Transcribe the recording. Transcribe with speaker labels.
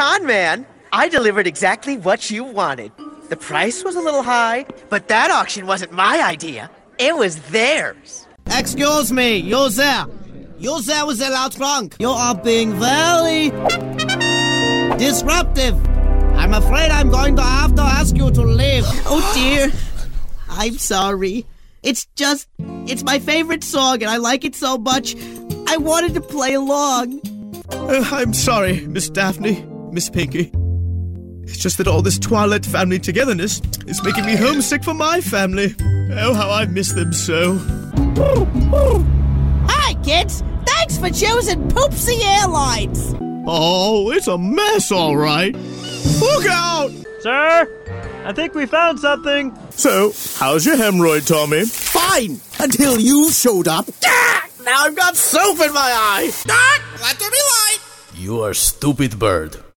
Speaker 1: con man. I delivered exactly what you wanted. The price was a little high, but that auction wasn't my idea. It was theirs.
Speaker 2: Excuse me, you there. You there with the loud trunk. You are being very disruptive. I'm afraid I'm going to have to ask you to leave.
Speaker 3: Oh dear. I'm sorry. It's my favorite song and I like it so much. I wanted to play along.
Speaker 4: I'm sorry, Miss Daphne, Miss Pinky. It's just that all this Twilight family togetherness is making me homesick for my family. Oh, how I miss them so.
Speaker 3: Hi, kids. Thanks for choosing Poopsie Airlines.
Speaker 4: Oh, it's a mess, all right. Look out!
Speaker 5: Sir, I think we found something.
Speaker 4: So, how's your hemorrhoid, Tommy?
Speaker 2: Fine, until you showed up. Now I've got soap in my eye.
Speaker 6: Let there be light.
Speaker 7: You are stupid bird.